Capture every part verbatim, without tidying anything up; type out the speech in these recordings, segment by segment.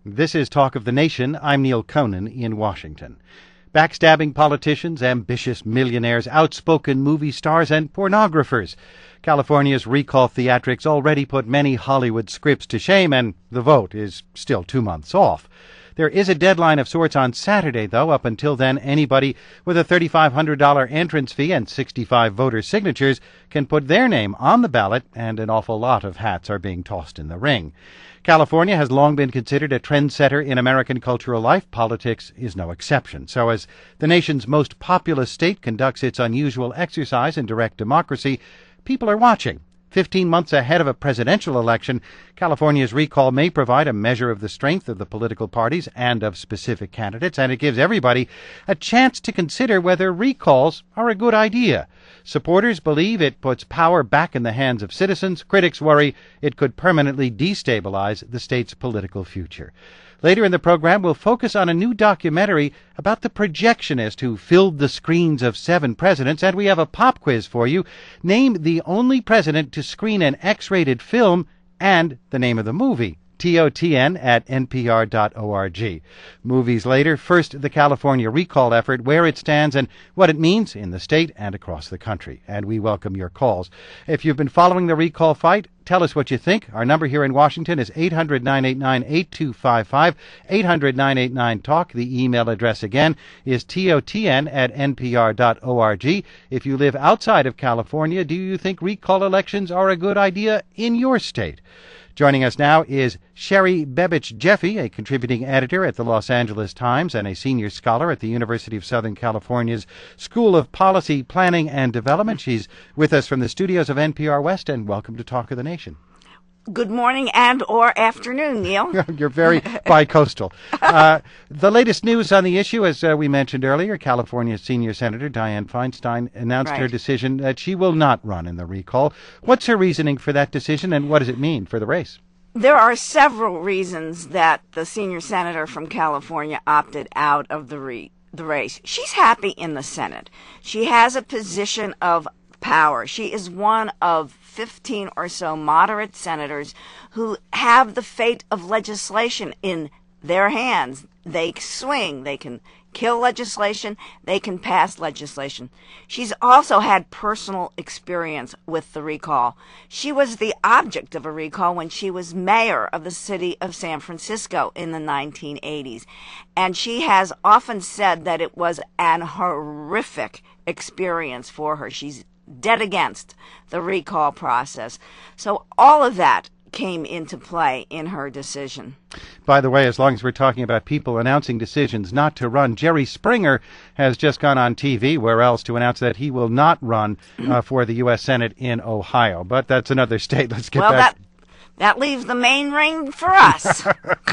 This is Talk of the Nation. I'm Neil Conan in Washington. Backstabbing politicians, ambitious millionaires, outspoken movie stars, and pornographers. California's recall theatrics already put many Hollywood scripts to shame, and the vote is still two months off. There is a deadline of sorts on Saturday, though. Up until then, anybody with a three thousand five hundred dollars entrance fee and sixty-five voter signatures can put their name on the ballot, and an awful lot of hats are being tossed in the ring. California has long been considered a trendsetter in American cultural life. Politics is no exception. So as the nation's most populous state conducts its unusual exercise in direct democracy, people are watching. Fifteen months ahead of a presidential election, California's recall may provide a measure of the strength of the political parties and of specific candidates, and it gives everybody a chance to consider whether recalls are a good idea. Supporters believe it puts power back in the hands of citizens. Critics worry it could permanently destabilize the state's political future. Later in the program, we'll focus on a new documentary about the projectionist who filled the screens of seven presidents, and we have a pop quiz for you. Name the only president to screen an X-rated film and the name of the movie. T O T N at N P R dot org. Movies later. First, the California recall effort, where it stands and what it means in the state and across the country. And we welcome your calls. If you've been following the recall fight, tell us what you think. Our number here in Washington is eight hundred, nine eight nine, eight two five five, eight hundred, nine eight nine, talk. The email address again is T O T N at N P R dot org. If you live outside of California, do you think recall elections are a good idea in your state? Joining us now is Sherry Bebich Jeffy, a contributing editor at the Los Angeles Times and a senior scholar at the University of Southern California's School of Policy, Planning and Development. She's with us from the studios of N P R West, and welcome to Talk of the Nation. Good morning and or afternoon, Neil. You're very bi-coastal. Uh, the latest news on the issue, as uh, we mentioned earlier, California Senior Senator Dianne Feinstein announced right. her decision that she will not run in the recall. What's her reasoning for that decision, and what does it mean for the race? There are several reasons that the senior senator from California opted out of the, re- the race. She's happy in the Senate. She has a position of power. She is one of fifteen or so moderate senators who have the fate of legislation in their hands. They swing. They can kill legislation. They can pass legislation. She's also had personal experience with the recall. She was the object of a recall when she was mayor of the city of San Francisco in the nineteen eighties. And she has often said that it was an horrific experience for her. She's dead against the recall process. So all of that came into play in her decision. By the way, as long as we're talking about people announcing decisions not to run, Jerry Springer has just gone on T V, where else, to announce that he will not run uh, for the U S Senate in Ohio. But that's another state. Let's get well, back. That- That leaves the main ring for us.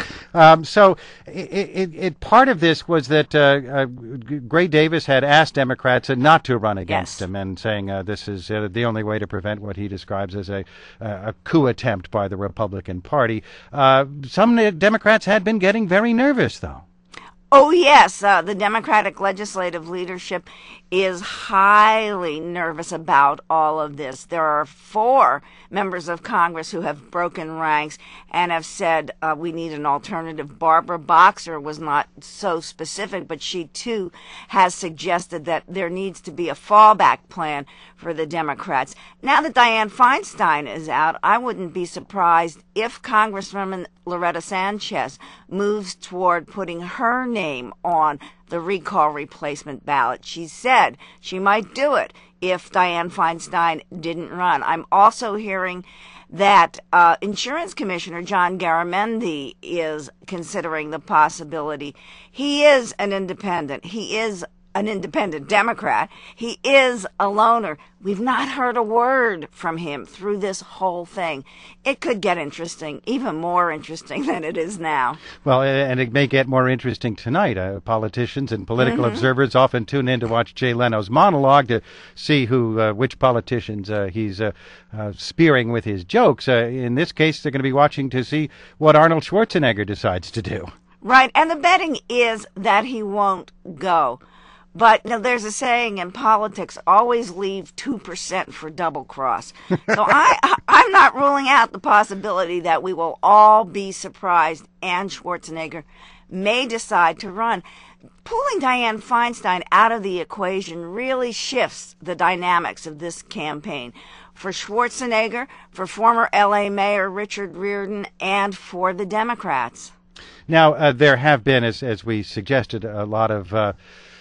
um, so it, it, it, part of this was that uh, uh, Gray Davis had asked Democrats not to run against yes. him, and saying uh, this is uh, the only way to prevent what he describes as a, uh, a coup attempt by the Republican Party. Uh, some Democrats had been getting very nervous, though. Oh, yes. Uh, the Democratic legislative leadership is highly nervous about all of this. There are four members of Congress who have broken ranks and have said uh, we need an alternative. Barbara Boxer was not so specific, but she too has suggested that there needs to be a fallback plan for the Democrats. Now that Dianne Feinstein is out, I wouldn't be surprised if Congresswoman Loretta Sanchez moves toward putting her name on the recall replacement ballot. She said she might do it if Dianne Feinstein didn't run. I'm also hearing that uh, Insurance Commissioner John Garamendi is considering the possibility. He is an independent. He is an independent Democrat. He is a loner. We've not heard a word from him through this whole thing. It could get interesting, even more interesting than it is now. Well, and it may get more interesting tonight. Uh, politicians and political mm-hmm. observers often tune in to watch Jay Leno's monologue to see who, uh, which politicians uh, he's uh, uh, spearing with his jokes. Uh, in this case, they're going to be watching to see what Arnold Schwarzenegger decides to do. Right, and the betting is that he won't go. But you know, there's a saying in politics, always leave two percent for double cross. So I, I'm not ruling out the possibility that we will all be surprised and Schwarzenegger may decide to run. Pulling Dianne Feinstein out of the equation really shifts the dynamics of this campaign. For Schwarzenegger, for former L A Mayor Richard Riordan, and for the Democrats. Now, uh, there have been, as, as we suggested, a lot of uh,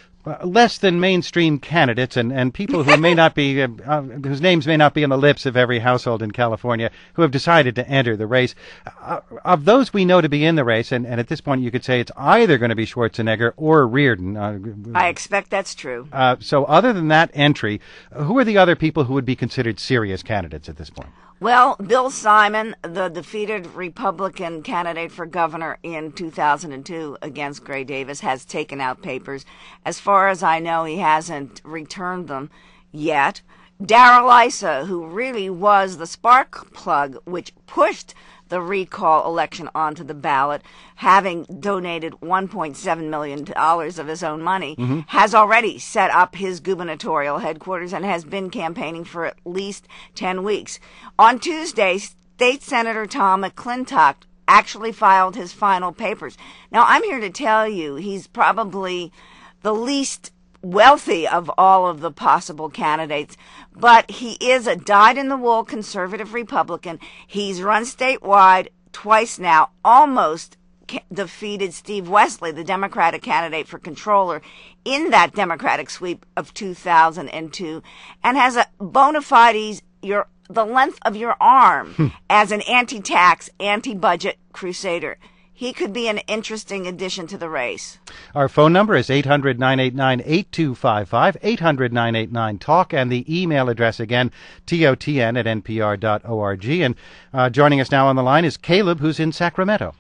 less than mainstream candidates and, and people who may not be, uh, uh, whose names may not be on the lips of every household in California, who have decided to enter the race. Uh, of those we know to be in the race, and, and at this point you could say it's either going to be Schwarzenegger or Riordan. Uh, I expect that's true. Uh, so other than that entry, who are the other people who would be considered serious candidates at this point? Well, Bill Simon, the defeated Republican candidate for governor in two thousand two against Gray Davis, has taken out papers. As far as I know, he hasn't returned them yet. Darrell Issa, who really was the spark plug which pushed the recall election onto the ballot, having donated one point seven million dollars of his own money, mm-hmm. has already set up his gubernatorial headquarters and has been campaigning for at least ten weeks. On Tuesday, State Senator Tom McClintock actually filed his final papers. Now, I'm here to tell you he's probably the least wealthy of all of the possible candidates, but he is a dyed-in-the-wool conservative Republican. He's run statewide twice now, almost defeated Steve Wesley, the Democratic candidate for controller, in that Democratic sweep of two thousand two, and has a bona fides your the length of your arm as an anti-tax, anti-budget crusader. He could be an interesting addition to the race. Our phone number is eight hundred, nine eight nine, eight two five five, eight hundred, nine eight nine, talk, and the email address again, totn at npr dot org. And uh, joining us now on the line is Caleb, who's in Sacramento.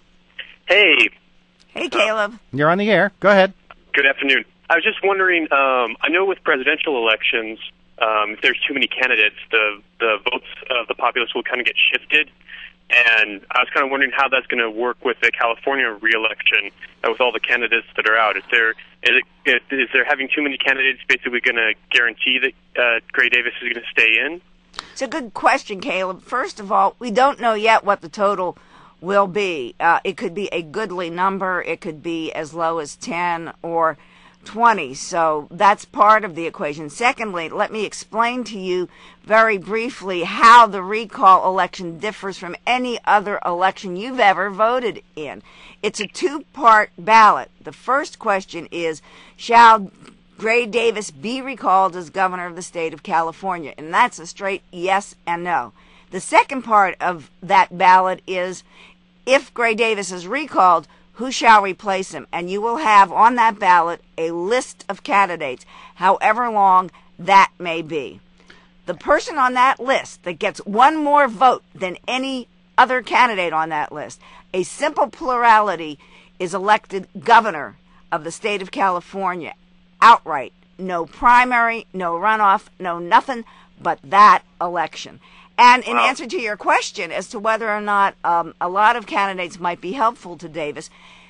Hey. Hey, Caleb. Uh, you're on the air. Go ahead. Good afternoon. I was just wondering, um, I know with presidential elections, um, if there's too many candidates, the, the votes of the populace will kind of get shifted. And I was kind of wondering how that's going to work with the California re-election, uh, with all the candidates that are out. Is there is, it, is there having too many candidates basically going to guarantee that uh, Gray Davis is going to stay in? It's a good question, Caleb. First of all, we don't know yet what the total will be. Uh, it could be a goodly number. It could be as low as ten or twenty. So that's part of the equation. Secondly, let me explain to you very briefly how the recall election differs from any other election you've ever voted in. It's a two-part ballot. The first question is, shall Gray Davis be recalled as governor of the state of California? And that's a straight yes and no. The second part of that ballot is, if Gray Davis is recalled, who shall replace him? And you will have on that ballot a list of candidates, however long that may be. The person on that list that gets one more vote than any other candidate on that list, a simple plurality, is elected governor of the state of California outright. No primary, no runoff, no nothing but that election. And in wow. answer to your question as to whether or not um, a lot of candidates might be helpful to Davis,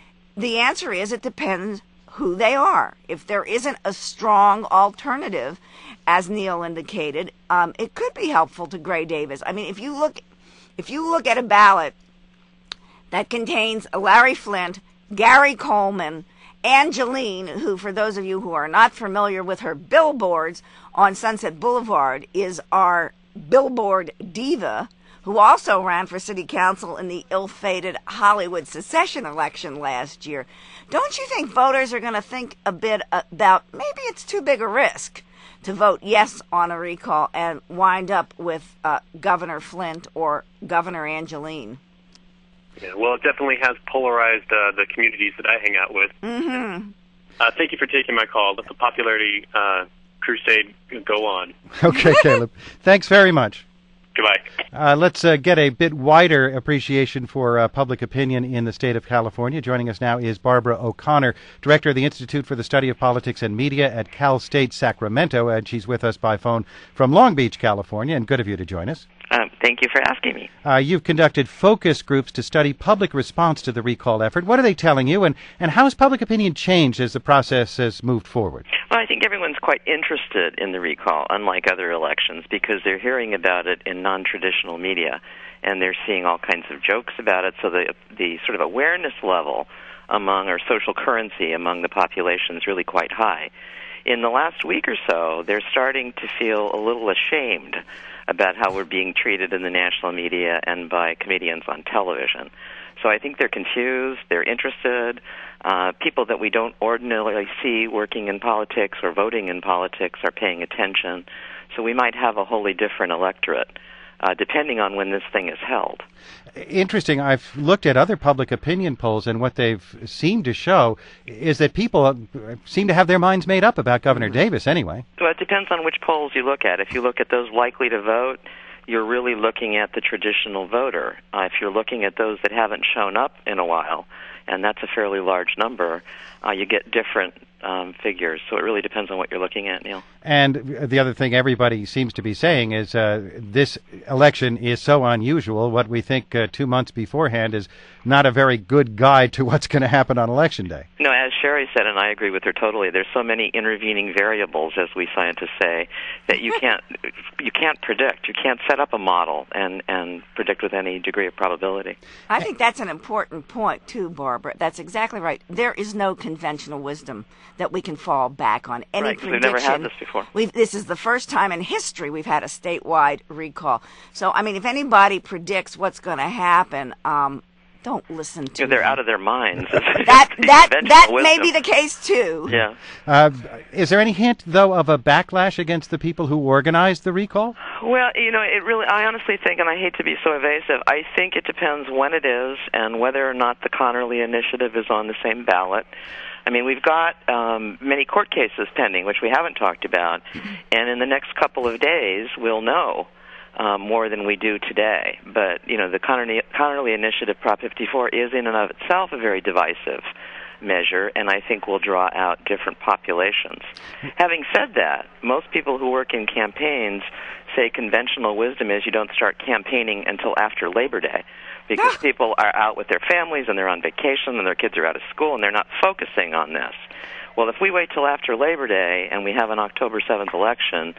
the answer is it depends who they are. If there isn't a strong alternative, as Neil indicated, um, it could be helpful to Gray Davis. I mean, if you look, if you look at a ballot that contains Larry Flynt, Gary Coleman, Angeline, who, for those of you who are not familiar with her billboards on Sunset Boulevard, is our billboard diva, who also ran for city council in the ill-fated Hollywood secession election last year. Don't you think voters are going to think a bit about maybe it's too big a risk to vote yes on a recall and wind up with uh, Governor Flynt or Governor Angeline? Yeah, well, it definitely has polarized uh, the communities that I hang out with. Mm-hmm. Uh, thank you for taking my call. Let the popularity uh, crusade go on. Okay, Caleb. Thanks very much. Goodbye. Uh, let's uh, get a bit wider appreciation for uh, public opinion in the state of California. Joining us now is Barbara O'Connor, director of the Institute for the Study of Politics and Media at Cal State Sacramento, and she's with us by phone from Long Beach, California, and good of you to join us. Um, thank you for asking me. Uh, you've conducted focus groups to study public response to the recall effort. What are they telling you, and, and how has public opinion changed as the process has moved forward? Well, I think everyone's quite interested in the recall, unlike other elections, because they're hearing about it in non-traditional media, and they're seeing all kinds of jokes about it, so the, the sort of awareness level among, or social currency among the population is really quite high. In the last week or so, they're starting to feel a little ashamed about how we're being treated in the national media and by comedians on television. So I think they're confused, they're interested. Uh, people that we don't ordinarily see working in politics or voting in politics are paying attention. So we might have a wholly different electorate, uh, depending on when this thing is held. Interesting. I've looked at other public opinion polls, and what they've seemed to show is that people seem to have their minds made up about Governor Davis anyway. Well, it depends on which polls you look at. If you look at those likely to vote, you're really looking at the traditional voter. Uh, if you're looking at those that haven't shown up in a while, and that's a fairly large number, uh, you get different um, figures. So it really depends on what you're looking at, Neil. And the other thing everybody seems to be saying is uh, this election is so unusual. What we think uh, two months beforehand is not a very good guide to what's going to happen on Election Day. No, as Sherry said, and I agree with her totally, there's so many intervening variables, as we scientists say, that you can't you can't predict. You can't set up a model and, and predict with any degree of probability. I think that's an important point, too, Barbara. That's exactly right. There is no conventional wisdom that we can fall back on. Any right, prediction. We've never had this before. We've, this is the first time in history we've had a statewide recall. So, I mean, if anybody predicts what's going to happen, um, don't listen to you know, they're them. out of their minds. that that that may be the case, too. Yeah. Uh, is there any hint, though, of a backlash against the people who organized the recall? Well, you know, it really, I honestly think, and I hate to be so evasive, I think it depends when it is and whether or not the Connerly Initiative is on the same ballot. I mean, we've got um, many court cases pending, which we haven't talked about, and in the next couple of days, we'll know uh, more than we do today. But, you know, the Connerly, Connerly Initiative, Prop fifty-four, is in and of itself a very divisive measure, and I think will draw out different populations. Having said that, most people who work in campaigns say conventional wisdom is you don't start campaigning until after Labor Day, because people are out with their families and they're on vacation and their kids are out of school and they're not focusing on this. Well, if we wait till after Labor Day and we have an October seventh election,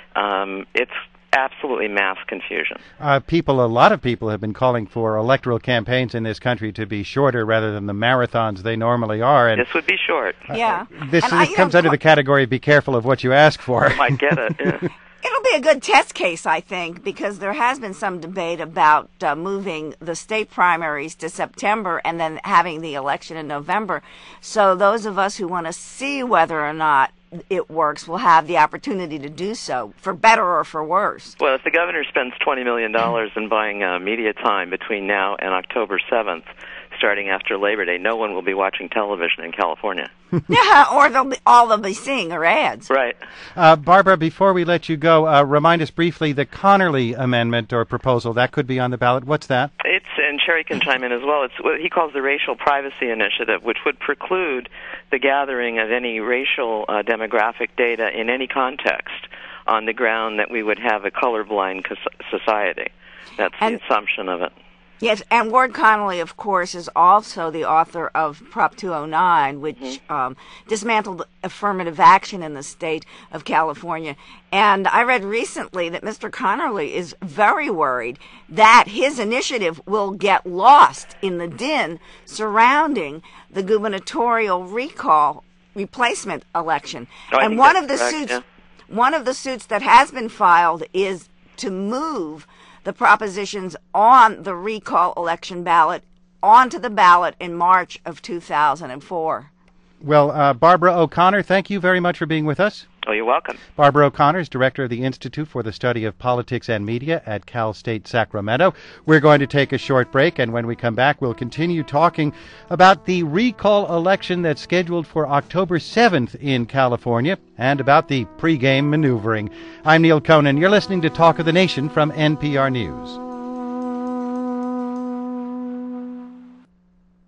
um, it's absolutely mass confusion. Uh, people, a lot of people have been calling for electoral campaigns in this country to be shorter rather than the marathons they normally are. And this would be short. Yeah. Uh, this and this I, comes know, under the category of be careful of what you ask for. I might get it, yeah. It'll be a good test case, I think, because there has been some debate about uh, moving the state primaries to September and then having the election in November. So those of us who want to see whether or not it works will have the opportunity to do so, for better or for worse. Well, if the governor spends twenty million dollars in buying uh, media time between now and October seventh, starting after Labor Day, no one will be watching television in California. Yeah, or they'll be, all they'll be seeing are ads. Right. Uh, Barbara, before we let you go, uh, remind us briefly the Connerly amendment or proposal. That could be on the ballot. What's that? It's, and Sherry can chime in as well, it's what he calls the Racial Privacy Initiative, which would preclude the gathering of any racial uh, demographic data in any context on the ground that we would have a colorblind society. That's and- the assumption of it. Yes, and Ward Connerly, of course, is also the author of Prop two oh nine, which mm-hmm. um, dismantled affirmative action in the state of California. And I read recently that Mister Connerly is very worried that his initiative will get lost in the din surrounding the gubernatorial recall replacement election. Oh, and one of the correct, suits, yeah. one of the suits that has been filed is to move the propositions on the recall election ballot onto the ballot in March of two thousand four. Well, uh, Barbara O'Connor, thank you very much for being with us. Oh, you're welcome. Barbara O'Connor is director of the Institute for the Study of Politics and Media at Cal State Sacramento. We're going to take a short break, and when we come back, we'll continue talking about the recall election that's scheduled for October seventh in California and about the pregame maneuvering. I'm Neil Conan. You're listening to Talk of the Nation from N P R News.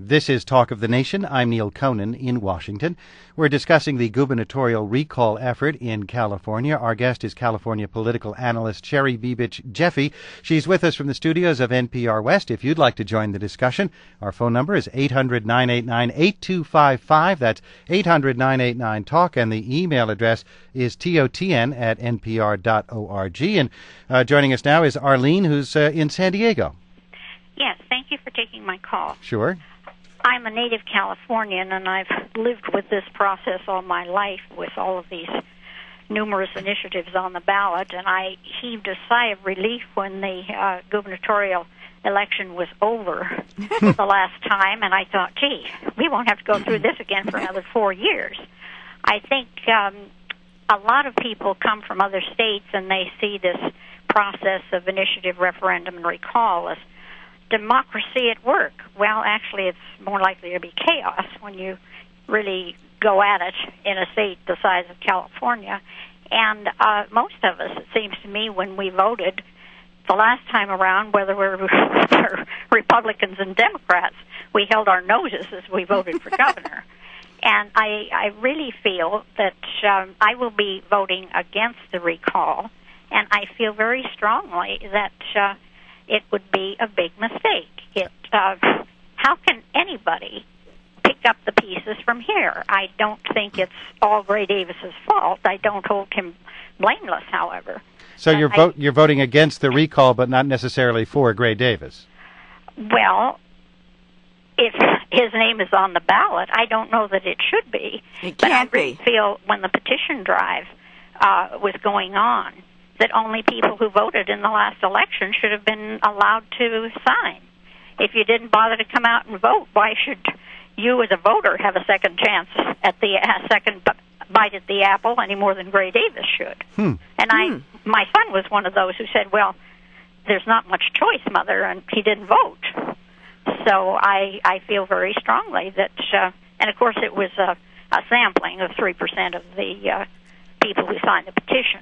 This is Talk of the Nation. I'm Neil Conan in Washington. We're discussing the gubernatorial recall effort in California. Our guest is California political analyst Cheri Bibich Jeffy. She's with us from the studios of N P R West. If you'd like to join the discussion, our phone number is eight hundred, nine eight nine, eight two five five. That's eight hundred, nine eight nine, talk. And the email address is totn at n p r dot org. And uh, joining us now is Arlene, who's uh, in San Diego. Yes, thank you for taking my call. Sure. I'm a native Californian, and I've lived with this process all my life with all of these numerous initiatives on the ballot, and I heaved a sigh of relief when the uh, gubernatorial election was over the last time, and I thought, gee, we won't have to go through this again for another four years. I think um, a lot of people come from other states, and they see this process of initiative, referendum, and recall as democracy at work. Well, actually, it's more likely to be chaos when you really go at it in a state the size of California. And uh, most of us, it seems to me, when we voted the last time around, whether we're, we're Republicans and Democrats, we held our noses as we voted for governor. And I, I really feel that um, I will be voting against the recall, and I feel very strongly that uh, it would be a big mistake. It, uh, how can anybody pick up the pieces from here? I don't think it's all Gray Davis's fault. I don't hold him blameless, however. So but you're, I, vo- you're voting against the recall, but not necessarily for Gray Davis? Well, if his name is on the ballot, I don't know that it should be. It but can't I really be. feel when the petition drive uh, was going on, that only people who voted in the last election should have been allowed to sign. If you didn't bother to come out and vote, why should you as a voter have a second chance at the uh, second b- bite at the apple any more than Gray Davis should? Hmm. And I, Hmm. my son was one of those who said, well, there's not much choice, Mother, and he didn't vote. So I, I feel very strongly that, uh, and of course it was a, a sampling of three percent of the uh, people who signed the petition.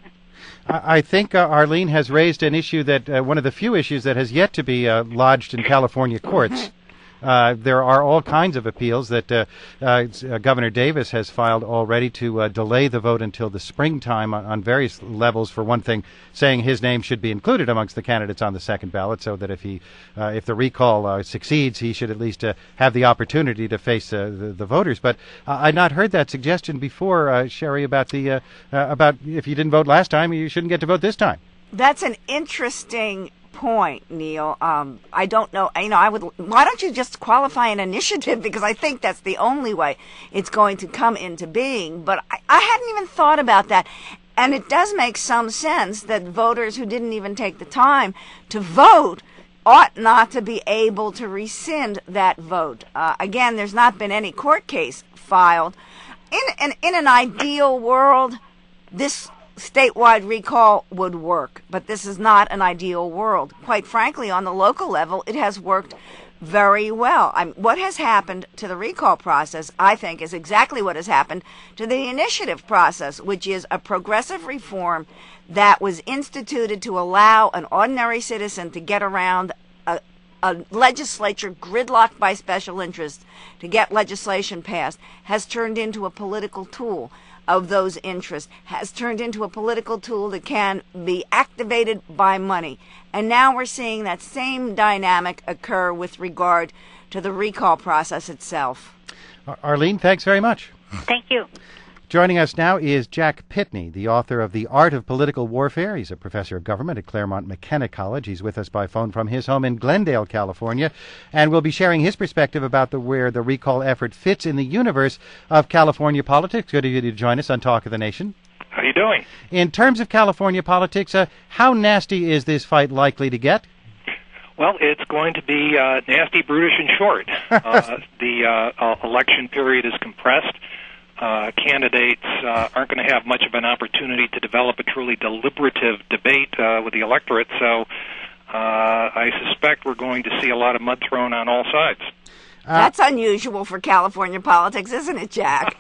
I think uh, Arlene has raised an issue that uh, one of the few issues that has yet to be uh, lodged in California courts. Uh, there are all kinds of appeals that uh, uh, Governor Davis has filed already to uh, delay the vote until the springtime on, on various levels. For one thing, saying his name should be included amongst the candidates on the second ballot, so that if he, uh, if the recall uh, succeeds, he should at least uh, have the opportunity to face uh, the, the voters. But uh, I'd not heard that suggestion before, uh, Cheri, about the uh, uh, about if you didn't vote last time, you shouldn't get to vote this time. That's an interesting point, Neil. Um, I don't know. You know, I would. Why don't you just qualify an initiative? Because I think that's the only way it's going to come into being. But I, I hadn't even thought about that. And it does make some sense that voters who didn't even take the time to vote ought not to be able to rescind that vote. Uh, again, there's not been any court case filed. In, in, in an ideal world, this statewide recall would work, but this is not an ideal world. Quite frankly, on the local level, it has worked very well. I mean, what has happened to the recall process, I think, is exactly what has happened to the initiative process, which is a progressive reform that was instituted to allow an ordinary citizen to get around a, a legislature gridlocked by special interests to get legislation passed, has turned into a political tool of those interests, has turned into a political tool that can be activated by money. And now we're seeing that same dynamic occur with regard to the recall process itself. Arlene, thanks very much. Thank you. Joining us now is Jack Pitney, the author of The Art of Political Warfare. He's a professor of government at Claremont McKenna College. He's with us by phone from his home in Glendale, California, and will be sharing his perspective about the, where the recall effort fits in the universe of California politics. Good of you to join us on Talk of the Nation. How are you doing? In terms of California politics, uh, how nasty is this fight likely to get? Well, it's going to be uh, nasty, brutish, and short. uh, the uh, uh, election period is compressed. Uh, candidates uh, aren't going to have much of an opportunity to develop a truly deliberative debate uh, with the electorate, so uh, I suspect we're going to see a lot of mud thrown on all sides. Uh, That's unusual for California politics, isn't it, Jack?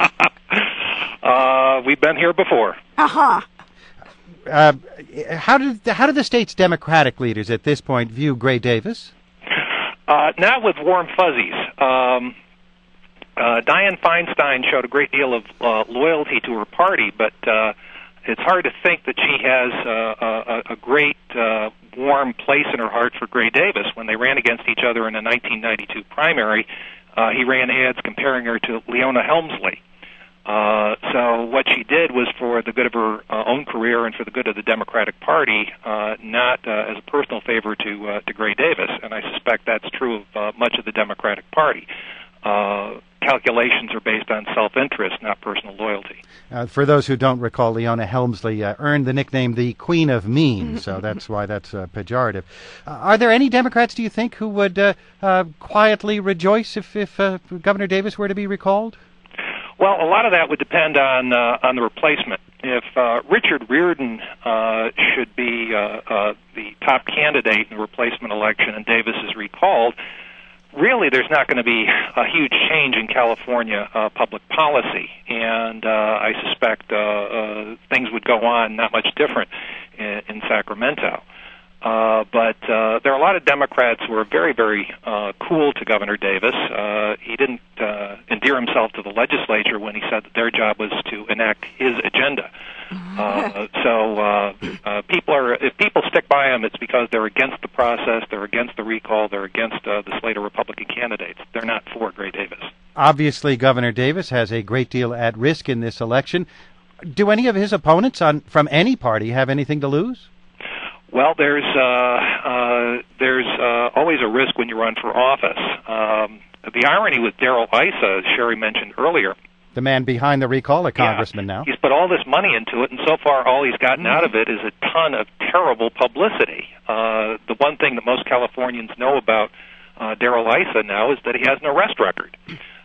uh, we've been here before. Uh-huh. Uh, how did how do the state's Democratic leaders at this point view Gray Davis? Uh, Uh, not with warm fuzzies. Um, uh, Dianne Feinstein showed a great deal of uh, loyalty to her party, but uh, it's hard to think that she has uh, a, a great uh, warm place in her heart for Gray Davis. When they ran against each other in the nineteen ninety-two primary, uh, he ran ads comparing her to Leona Helmsley. Uh, so what she did was for the good of her uh, own career and for the good of the Democratic Party, uh, not uh, as a personal favor to uh, to Gray Davis. And I suspect that's true of uh, much of the Democratic Party. Uh, calculations are based on self-interest, not personal loyalty. Uh, for those who don't recall, Leona Helmsley uh, earned the nickname the Queen of Mean, so that's why that's uh, pejorative. Uh, are there any Democrats, do you think, who would uh, uh, quietly rejoice if, if uh, Governor Davis were to be recalled? Well, a lot of that would depend on uh, on the replacement. If uh, Richard Riordan uh, should be uh, uh, the top candidate in the replacement election and Davis is recalled, really there's not going to be a huge change in California uh, public policy, and uh, I suspect uh, uh, things would go on not much different in, in Sacramento. Uh, but uh, there are a lot of Democrats who are very, very uh, cool to Governor Davis. Uh, he didn't uh, endear himself to the legislature when he said that their job was to enact his agenda. Uh, so uh, uh, people are, if people stick by him, it's because they're against the process, they're against the recall, they're against uh, the slate of Republican candidates. They're not for Gray Davis. Obviously, Governor Davis has a great deal at risk in this election. Do any of his opponents on from any party have anything to lose? Well, there's uh, uh, there's uh, always a risk when you run for office. Um, the irony with Darrell Issa, as Sherry mentioned earlier, the man behind the recall, a congressman yeah, now. He's put all this money into it, and so far all he's gotten out of it is a ton of terrible publicity. Uh, the one thing that most Californians know about uh, Darrell Issa now is that he has an arrest record.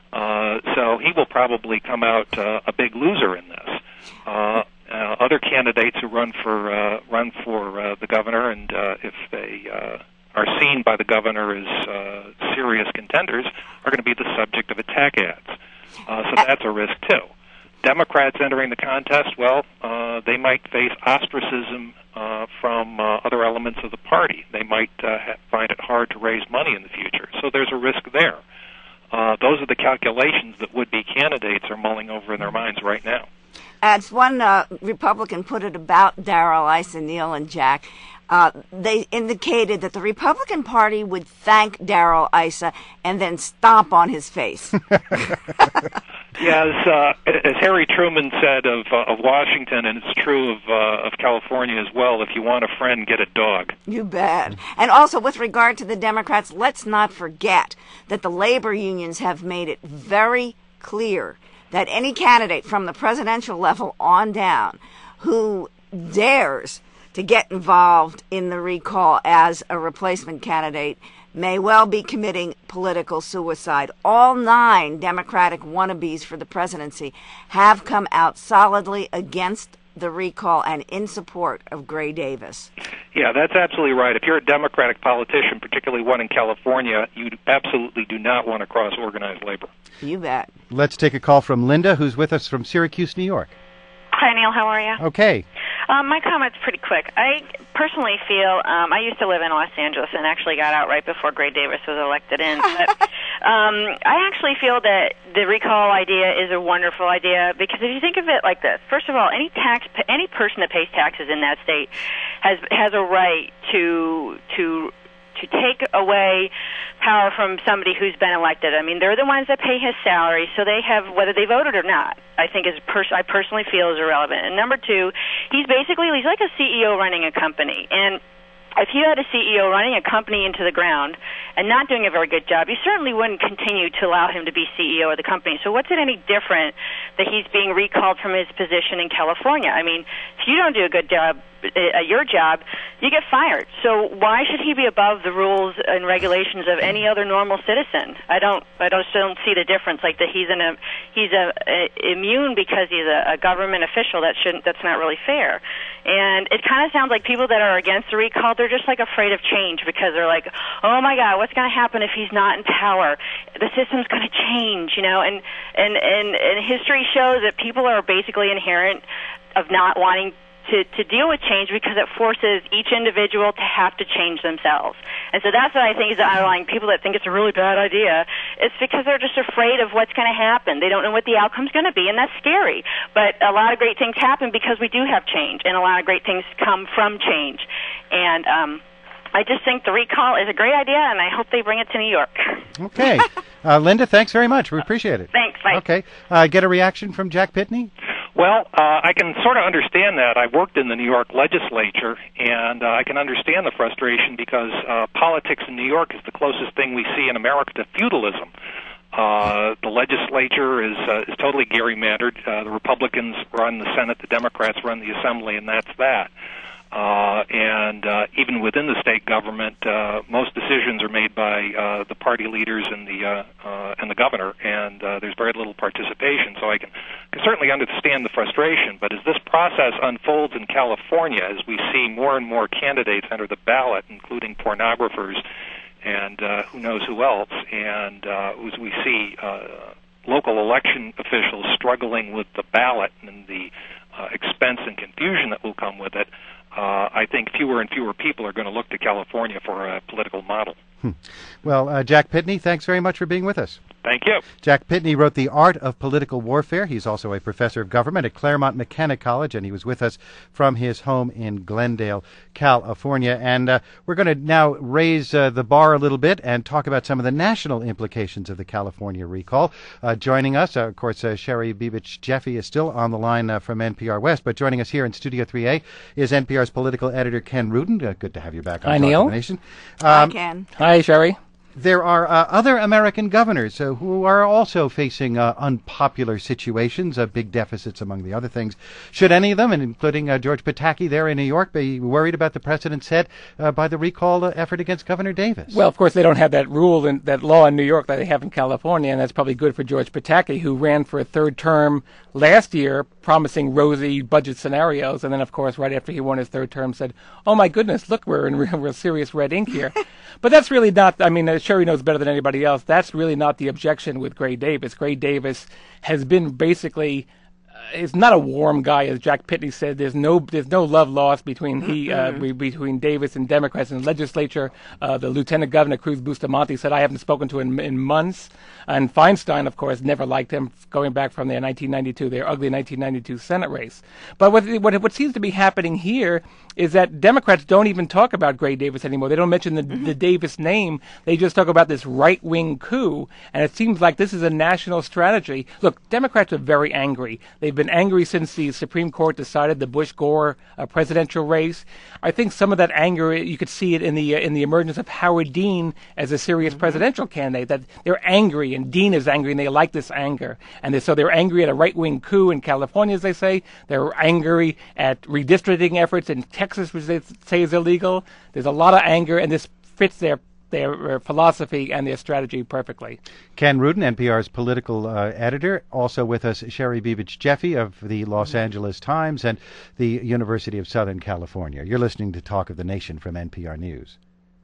Uh, so he will probably come out uh, a big loser in this. Uh, Uh, other candidates who run for uh, run for uh, the governor, and uh, if they uh, are seen by the governor as uh, serious contenders, are going to be the subject of attack ads. Uh, so that's a risk too. Democrats entering the contest, well, uh, they might face ostracism uh, from uh, other elements of the party. They might uh, ha- find it hard to raise money in the future. So there's a risk there. Uh, those are the calculations that would-be candidates are mulling over in their minds right now. As one uh, Republican put it about Darrell Issa, Neil and Jack, uh, they indicated that the Republican Party would thank Darrell Issa and then stomp on his face. Yeah, as, uh, as Harry Truman said of uh, of Washington, and it's true of uh, of California as well, if you want a friend, get a dog. You bet. And also, with regard to the Democrats, let's not forget that the labor unions have made it very clear that any candidate from the presidential level on down who dares to get involved in the recall as a replacement candidate may well be committing political suicide. All nine Democratic wannabes for the presidency have come out solidly against the recall and in support of Gray Davis. Yeah, that's absolutely right. If you're a Democratic politician, particularly one in California, you absolutely do not want to cross organized labor. You bet. Let's take a call from Linda, who's with us from Syracuse, New York. Hi, Neil. How are you? Okay. Um, my comment's pretty quick. I personally feel um, I used to live in Los Angeles and actually got out right before Gray Davis was elected in. But um, I actually feel that the recall idea is a wonderful idea because if you think of it like this, first of all, any tax, any person that pays taxes in that state has has a right to to. to take away power from somebody who's been elected. I mean, they're the ones that pay his salary, so they have, whether they voted or not, I think is pers- I personally feel is irrelevant. And number two, he's basically, he's like a C E O running a company. And if you had a C E O running a company into the ground and not doing a very good job, you certainly wouldn't continue to allow him to be C E O of the company. So what's it any different that he's being recalled from his position in California? I mean, if you don't do a good job at your job, you get fired. So why should he be above the rules and regulations of any other normal citizen? I don't, I don't, don't see the difference. Like that, he's in a, he's a, a immune because he's a, a government official. That shouldn't, that's not really fair. And it kind of sounds like people that are against the recall, they're just like afraid of change because they're like, oh my God, what's going to happen if he's not in power? The system's going to change, you know. And and and and history shows that people are basically inherent of not wanting to, to deal with change because it forces each individual to have to change themselves. And so that's what I think is the underlying people that think it's a really bad idea. It's because they're just afraid of what's going to happen. They don't know what the outcome's going to be, and that's scary. But a lot of great things happen because we do have change, and a lot of great things come from change. And um, I just think the recall is a great idea, and I hope they bring it to New York. Okay. Uh, Linda, thanks very much. We appreciate it. Thanks. Bye. Okay. Uh, get a reaction from Jack Pitney? Well, uh, I can sort of understand that. I've worked in the New York legislature, and uh, I can understand the frustration because uh, politics in New York is the closest thing we see in America to feudalism. Uh, the legislature is uh, is totally gerrymandered. Uh, the Republicans run the Senate, the Democrats run the Assembly, and that's that. Uh, and uh, even within the state government, uh, most decisions are made by uh, the party leaders and the uh, uh, and the governor, and uh, there's very little participation. So I can, can certainly understand the frustration. But as this process unfolds in California, as we see more and more candidates enter the ballot, including pornographers and uh, who knows who else, and uh, as we see uh, local election officials struggling with the ballot and the uh, expense and confusion that will come with it, Uh, I think fewer and fewer people are going to look to California for a political model. Hmm. Well, uh, Jack Pitney, thanks very much for being with us. Thank you. Jack Pitney wrote The Art of Political Warfare. He's also a professor of government at Claremont McKenna College, and he was with us from his home in Glendale, California. And uh, we're going to now raise uh, the bar a little bit and talk about some of the national implications of the California recall. Uh, joining us, uh, of course, uh, Sherry Bibich Jeffy is still on the line uh, from N P R West, but joining us here in Studio three A is N P R's political editor Ken Rudin. Uh, good to have you back on Hi, Talk Neil. of the Nation. Hi, Um, Ken. Hi, Sherry. There are uh, other American governors uh, who are also facing uh, unpopular situations, uh, big deficits among the other things. Should any of them, and including uh, George Pataki there in New York, be worried about the precedent set uh, by the recall uh, effort against Governor Davis? Well, of course, they don't have that rule and that law in New York that they have in California, and that's probably good for George Pataki, who ran for a third term last year, promising rosy budget scenarios, and then, of course, right after he won his third term, said, "Oh my goodness, look, we're in real, real serious red ink here." But that's really not. I mean, uh, Sherry knows better than anybody else. That's really not the objection with Gray Davis. Gray Davis has been basically. Is not a warm guy, as Jack Pitney said. There's no there's no love lost between he uh, Mm-hmm. be, between Davis and Democrats in the legislature. Uh, the Lieutenant Governor Cruz Bustamante said, "I haven't spoken to him in months." And Feinstein, of course, never liked him, going back from their nineteen ninety-two, their ugly nineteen ninety-two Senate race. But what what what seems to be happening here is that Democrats don't even talk about Gray Davis anymore. They don't mention the, mm-hmm. the Davis name. They just talk about this right-wing coup, and it seems like this is a national strategy. Look, Democrats are very angry. They've been angry since the Supreme Court decided the Bush-Gore uh, presidential race. I think some of that anger, you could see it in the uh, in the emergence of Howard Dean as a serious mm-hmm. presidential candidate, that they're angry, and Dean is angry, and they like this anger. And they, so they're angry at a right-wing coup in California, as they say. They're angry at redistricting efforts in Texas, which they say is illegal. There's a lot of anger, and this fits their their philosophy and their strategy perfectly. Ken Rudin, N P R's political uh, editor. Also with us, Sherry Bibich Jeffy of the Los Angeles Times and the University of Southern California. You're listening to Talk of the Nation from N P R News.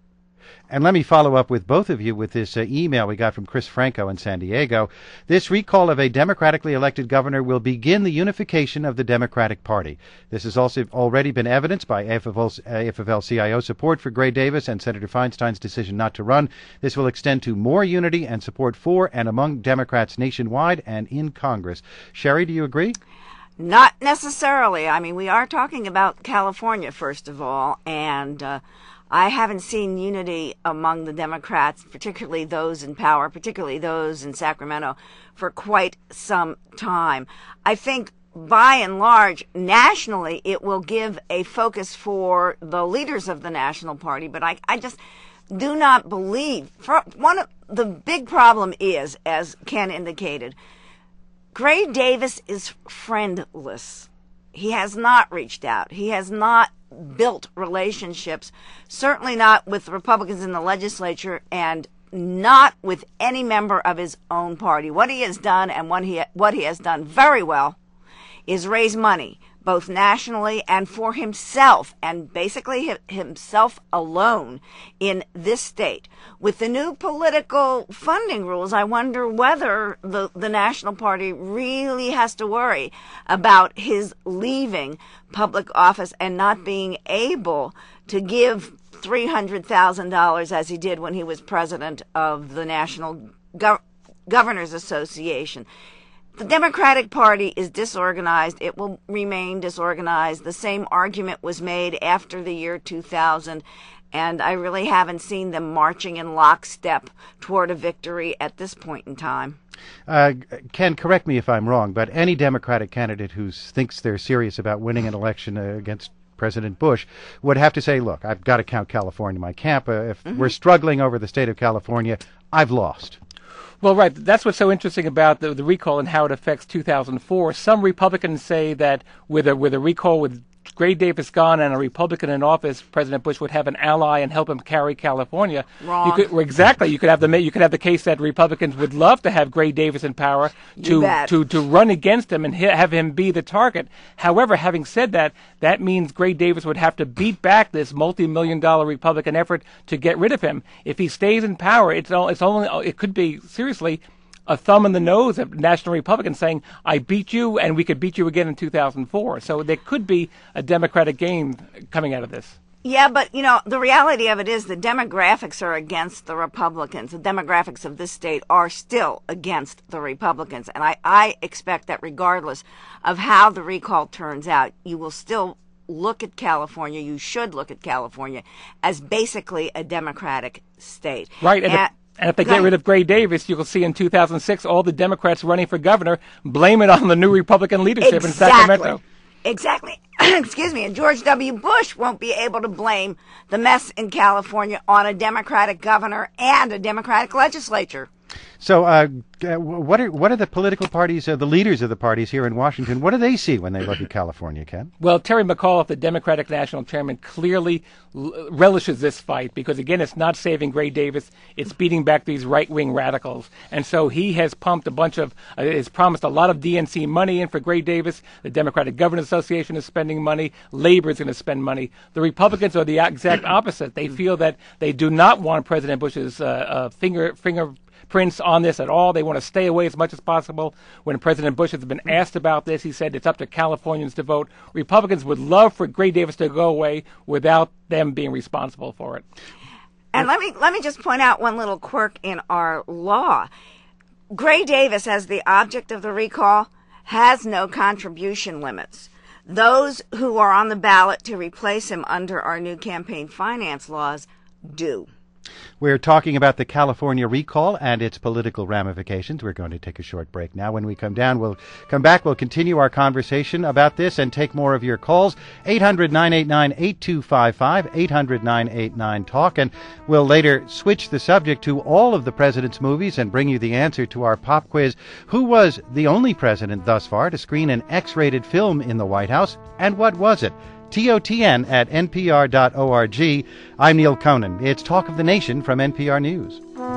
And let me follow up with both of you with this uh, email we got from Chris Franco in San Diego. This recall of a democratically elected governor will begin the unification of the Democratic Party. This has also already been evidenced by A F L C I O support for Gray Davis and Senator Feinstein's decision not to run. This will extend to more unity and support for and among Democrats nationwide and in Congress. Sherry, do you agree? Not necessarily. I mean, we are talking about California, first of all, and uh, I haven't seen unity among the Democrats, particularly those in power, particularly those in Sacramento, for quite some time. I think, by and large, nationally, it will give a focus for the leaders of the National Party, but I, I just do not believe. For one of the big problem is, as Ken indicated, Gray Davis is friendless. He has not reached out. He has not built relationships, certainly not with Republicans in the legislature and not with any member of his own party. What he has done, and what he, what he has done very well, is raise money, both nationally and for himself, and basically himself alone in this state. With the new political funding rules, I wonder whether the, the National Party really has to worry about his leaving public office and not being able to give three hundred thousand dollars as he did when he was president of the National Go- Governors Association. The Democratic Party is disorganized. It will remain disorganized. The same argument was made after the year two thousand, and I really haven't seen them marching in lockstep toward a victory at this point in time. Uh, Ken, correct me if I'm wrong, but any Democratic candidate who thinks they're serious about winning an election uh, against President Bush would have to say, look, I've got to count California my camp. Uh, if mm-hmm. we're struggling over the state of California, I've lost. Well, right. That's what's so interesting about the, the recall and how it affects two thousand four. Some Republicans say that with a, with a recall with Gray Davis gone and a Republican in office, President Bush would have an ally and help him carry California. Wrong. You could, well, exactly. You could have the you could have the case that Republicans would love to have Gray Davis in power to to to run against him and ha- have him be the target. However, having said that, that means Gray Davis would have to beat back this multi-million dollar Republican effort to get rid of him. If he stays in power, it's all, it's only it could be seriously a thumb in the nose of National Republicans saying, I beat you and we could beat you again in two thousand four. So there could be a Democratic gain coming out of this. Yeah, but, you know, the reality of it is the demographics are against the Republicans. The demographics of this state are still against the Republicans. And I, I expect that regardless of how the recall turns out, you will still look at California, you should look at California as basically a Democratic state. Right. And, and the- And if they get rid of Gray Davis, you will see in two thousand six all the Democrats running for governor blame it on the new Republican leadership exactly. in Sacramento. Exactly. Excuse me. And George W. Bush won't be able to blame the mess in California on a Democratic governor and a Democratic legislature. So uh, what are what are the political parties, uh, the leaders of the parties here in Washington, what do they see when they look at California, Ken? Well, Terry McAuliffe, the Democratic National Chairman, clearly l- relishes this fight because, again, it's not saving Gray Davis. It's beating back these right-wing radicals. And so he has pumped a bunch of, uh, has promised a lot of D N C money in for Gray Davis. The Democratic Governors Association is spending money. Labor is going to spend money. The Republicans are the exact opposite. They feel that they do not want President Bush's uh, uh, finger finger prints on this at all. They want to stay away as much as possible. When President Bush has been asked about this, he said it's up to Californians to vote. Republicans would love for Gray Davis to go away without them being responsible for it. And let me let me just point out one little quirk in our law. Gray Davis, as the object of the recall, has no contribution limits. Those who are on the ballot to replace him under our new campaign finance laws do. We're talking about the California recall and its political ramifications. We're going to take a short break now. When we come down, we'll come back. We'll continue our conversation about this and take more of your calls. eight hundred, nine eight nine, eight two five five, eight hundred, nine eight nine, talk. And we'll later switch the subject to all of the president's movies and bring you the answer to our pop quiz. Who was the only president thus far to screen an X-rated film in the White House, and what was it? T O T N at N P R dot org. I'm Neil Conan. It's Talk of the Nation from N P R News.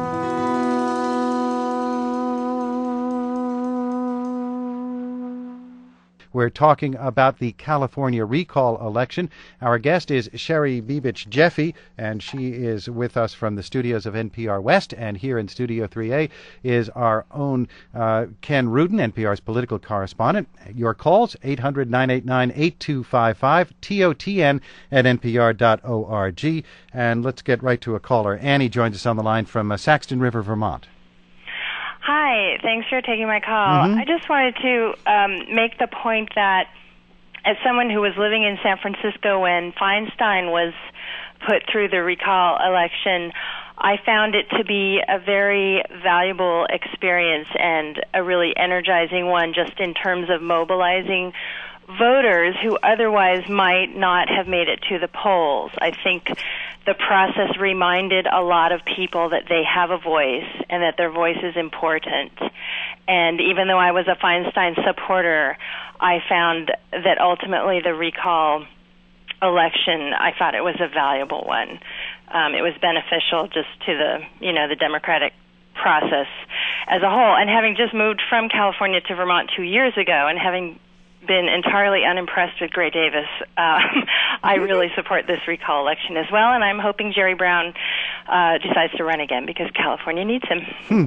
We're talking about the California recall election. Our guest is Sherry Vivich Jeffy, and she is with us from the studios of N P R West. And here in Studio three A is our own uh, Ken Rudin, N P R's political correspondent. Your calls, eight hundred, nine eight nine, eight two five five, T O T N at N P R dot org. And let's get right to a caller. Annie joins us on the line from uh, Saxton River, Vermont. Hi, thanks for taking my call. Mm-hmm. I just wanted to um, make the point that as someone who was living in San Francisco when Feinstein was put through the recall election, I found it to be a very valuable experience and a really energizing one just in terms of mobilizing voters who otherwise might not have made it to the polls. I think the process reminded a lot of people that they have a voice and that their voice is important. And even though I was a Feinstein supporter, I found that ultimately the recall election, I thought it was a valuable one. Um, it was beneficial just to the, you know, the democratic process as a whole. And having just moved from California to Vermont two years ago and having been entirely unimpressed with Gray Davis, uh, I really support this recall election as well, and I'm hoping Jerry Brown uh, decides to run again because California needs him. Hmm.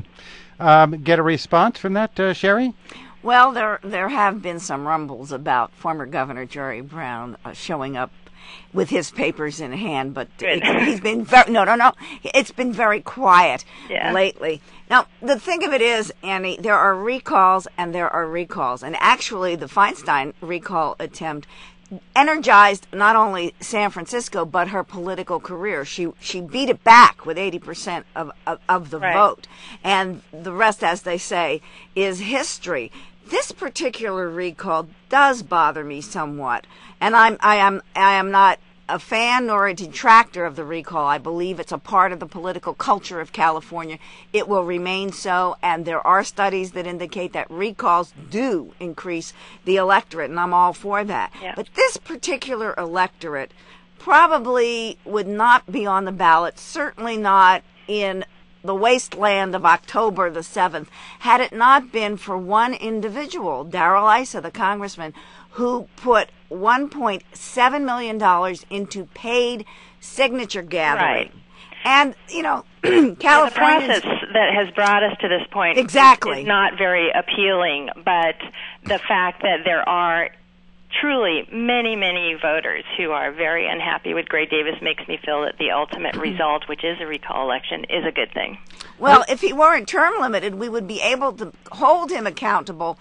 Um, get a response from that, uh, Sherry? Well, there there have been some rumbles about former Governor Jerry Brown uh, showing up with his papers in hand, but it, he's been very, no, no, no. It's been very quiet yeah. lately. Now, the thing of it is, Annie, there are recalls and there are recalls, and actually, the Feinstein recall attempt energized not only San Francisco but her political career. She she beat it back with eighty percent of of, of the right. vote, and the rest, as they say, is history. This particular recall does bother me somewhat, and I'm I am I am not a fan nor a detractor of the recall. I believe it's a part of the political culture of California. It will remain so, and there are studies that indicate that recalls do increase the electorate, and I'm all for that. Yeah. But this particular electorate probably would not be on the ballot, certainly not in the wasteland of October the seventh, had it not been for one individual, Darrell Issa, the congressman, who put one point seven million dollars into paid signature gathering. Right. And, you know, California. California's... The process that has brought us to this point exactly. is not very appealing, but the fact that there are truly many, many voters who are very unhappy with Gray Davis makes me feel that the ultimate result, which is a recall election, is a good thing. Well, if he weren't term limited, we would be able to hold him accountable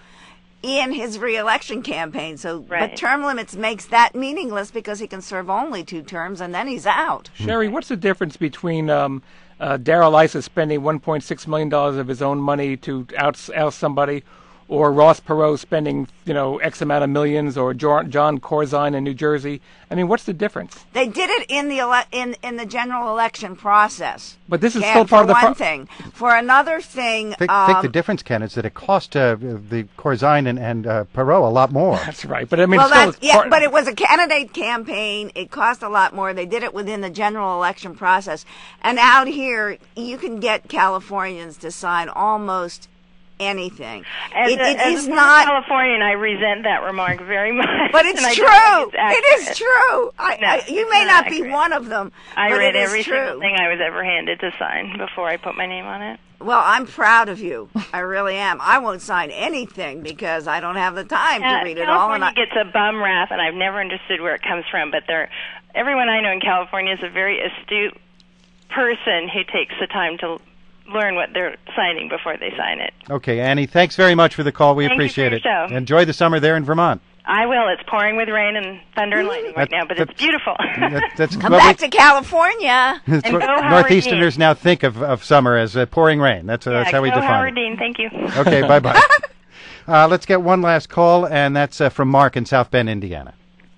in his reelection campaign. So, right. But term limits makes that meaningless because he can serve only two terms and then he's out. Sherry, what's the difference between um, uh, Darrell Issa spending one point six million dollars of his own money to oust, oust somebody, or Ross Perot spending, you know, X amount of millions, or John Corzine in New Jersey? I mean, what's the difference? They did it in the ele- in in the general election process. But this is Ken, still part of the for one pro- thing. For another thing, I think, um, think the difference, Ken, is that it cost uh, the Corzine and, and uh, Perot a lot more. That's right. But I mean, well, still, that's, it's yeah, part- but it was a candidate campaign. It cost a lot more. They did it within the general election process. And out here, you can get Californians to sign almost anything. As it, a, it as is a not Californian. I resent that remark very much. But it's and I true. don't think it's It is accurate. true. I, No, I, you it's may not not be accurate. one of them. I but read it is every true. single thing I was ever handed to sign before I put my name on it. Well, I'm proud of you. I really am. I won't sign anything because I don't have the time Uh, to read it all. California And I, gets a bum rap, and I've never understood where it comes from. But they're, everyone I know in California is a very astute person who takes the time to learn what they're signing before they sign it. Okay, Annie, thanks very much for the call. We Thank you for appreciate your it. show. Enjoy the summer there in Vermont. I will. It's pouring with rain and thunder and lightning right That- now, but that- it's beautiful. That, that's come what back we- to California. that's And what go Howard Northeasterners Dean. now think of, of summer as uh, pouring rain. That's, uh, yeah, that's how we go define Howard it. Dean. Thank you. Okay, bye-bye. uh, let's get one last call, and that's uh, from Mark in South Bend, Indiana.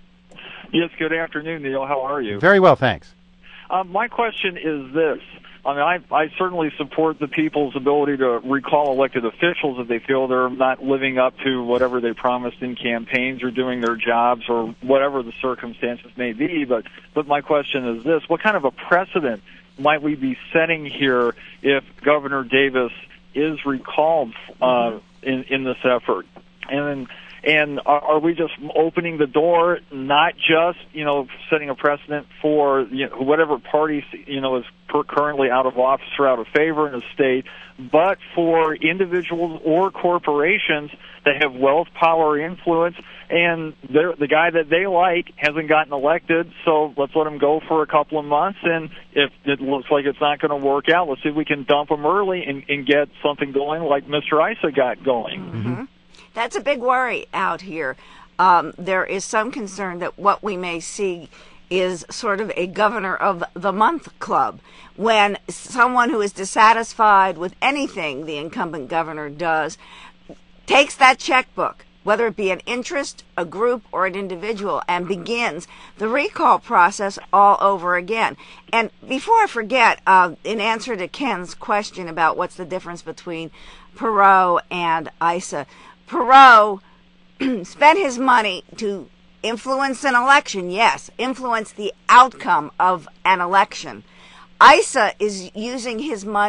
Yes, good afternoon, Neil. How are you? Very well, thanks. Um, my question is this. I mean, I, I certainly support the people's ability to recall elected officials if they feel they're not living up to whatever they promised in campaigns or doing their jobs or whatever the circumstances may be. But, but my question is this. What kind of a precedent might we be setting here if Governor Davis is recalled uh, in, in this effort? And And are, are we just opening the door, not just, you know, setting a precedent for, you know, whatever party, you know, is per currently out of office or out of favor in the state, but for individuals or corporations that have wealth, power, influence, and the guy that they like hasn't gotten elected, so let's let him go for a couple of months, and if it looks like it's not going to work out, let's see if we can dump him early and, and get something going like Mister Issa got going. Mm-hmm. That's a big worry out here. Um, there is some concern that what we may see is sort of a governor of the month club, when someone who is dissatisfied with anything the incumbent governor does takes that checkbook, whether it be an interest, a group, or an individual, and begins the recall process all over again. And before I forget, uh, in answer to Ken's question about what's the difference between Perot and Issa, Perot spent his money to influence an election, yes, influence the outcome of an election. Issa is using his money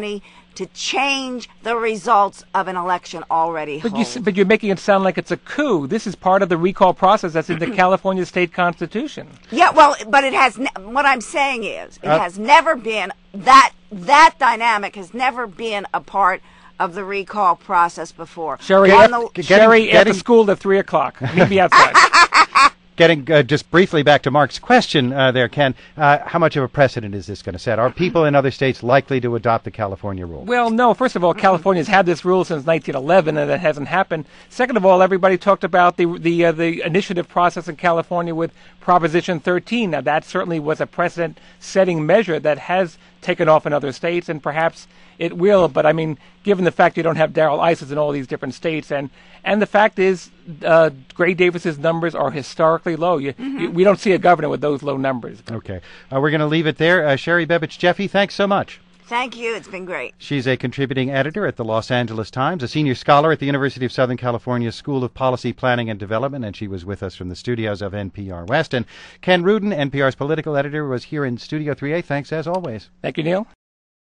to change the results of an election already But, held. you, but you're making it sound like it's a coup. This is part of the recall process that's in the California state constitution. Yeah, well, but it has. Ne- what I'm saying is, it Uh, has never been that that dynamic has never been a part of the recall process before. Sherry, On after, the- Sherry getting- after school at three o'clock. Meet me outside. Getting uh, just briefly back to Mark's question uh, there, Ken, uh, how much of a precedent is this going to set? Are people in other states likely to adopt the California rule? Well, no. First of all, California's had this rule since nineteen eleven, and that hasn't happened. Second of all, everybody talked about the the uh, the initiative process in California with Proposition thirteen. Now, that certainly was a precedent-setting measure that has taken off in other states, and perhaps it will. But I mean, given the fact you don't have Darrell Iss's in all these different states, and and the fact is, uh, Gray Davis's numbers are historically low. You, Mm-hmm. you, we don't see a governor with those low numbers. Okay. Uh, we're going to leave it there. Uh, Sherry Bebich Jeffy, thanks so much. Thank you. It's been great. She's a contributing editor at the Los Angeles Times, a senior scholar at the University of Southern California School of Policy Planning and Development, and she was with us from the studios of N P R West. And Ken Rudin, N P R's political editor, was here in Studio three A. Thanks as always. Thank you, Neil.